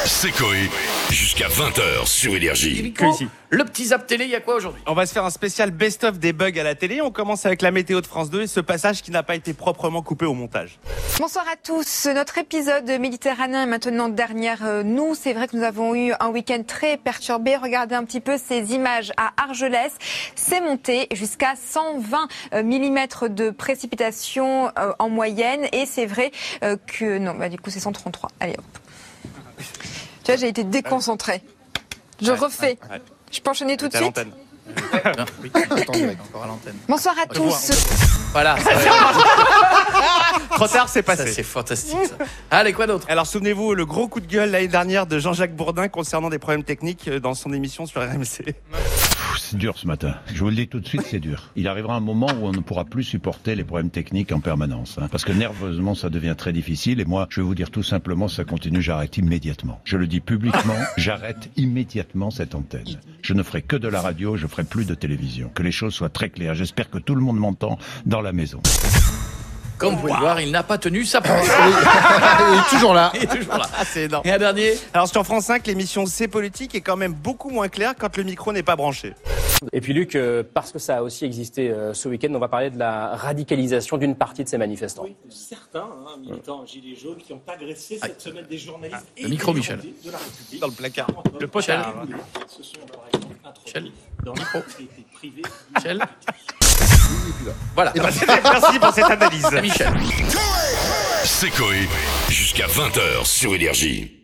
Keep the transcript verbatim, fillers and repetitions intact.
C'est Coé, jusqu'à vingt heures sur Énergie. Le petit zap télé, il y a quoi aujourd'hui? On va se faire un spécial best-of des bugs à la télé. On commence avec la météo de France deux et ce passage qui n'a pas été proprement coupé au montage. Bonsoir à tous. Notre épisode méditerranéen est maintenant derrière nous. C'est vrai que nous avons eu un week-end très perturbé. Regardez un petit peu ces images à Argelès. C'est monté jusqu'à cent vingt millimètres de précipitations en moyenne. Et c'est vrai que... Non, bah du coup c'est cent trente-trois. Allez hop. Tu vois, j'ai été déconcentrée. Je ouais, refais. Ouais, ouais. Je peux enchaîner tout de suite. Oui, encore à l'antenne. Bonsoir à tous. Voilà. Trop tard, c'est passé. Ça, c'est fantastique. Ça. Allez, quoi d'autre? Alors, souvenez-vous, le gros coup de gueule l'année dernière de Jean-Jacques Bourdin concernant des problèmes techniques dans son émission sur R M C. C'est dur ce matin. Je vous le dis tout de suite, c'est dur. Il arrivera un moment où on ne pourra plus supporter les problèmes techniques en permanence. Hein, parce que nerveusement, ça devient très difficile. Et moi, je vais vous dire tout simplement, ça continue, j'arrête immédiatement. Je le dis publiquement, j'arrête immédiatement cette antenne. Je ne ferai que de la radio, je ferai plus de télévision. Que les choses soient très claires. J'espère que tout le monde m'entend dans la maison. Comme vous pouvez le voir, il n'a pas tenu sa parole. Il est toujours là. Il est toujours là. Ah, c'est énorme. Et un dernier. Alors sur France cinq, l'émission C'est politique est quand même beaucoup moins claire quand le micro n'est pas branché. Et puis Luc, euh, parce que ça a aussi existé euh, ce week-end, on va parler de la radicalisation d'une partie de ces manifestants. Oui, certains hein, militants gilets jaunes qui ont agressé cette semaine des journalistes. Ah, le micro, Michel. De la République. Dans le placard. Le pochel. Ce sont par exemple introduits dans la propriété privée. Michel. Voilà. Et ben, merci pour cette analyse. Michel. C'est Coé, jusqu'à vingt heures sur Énergie.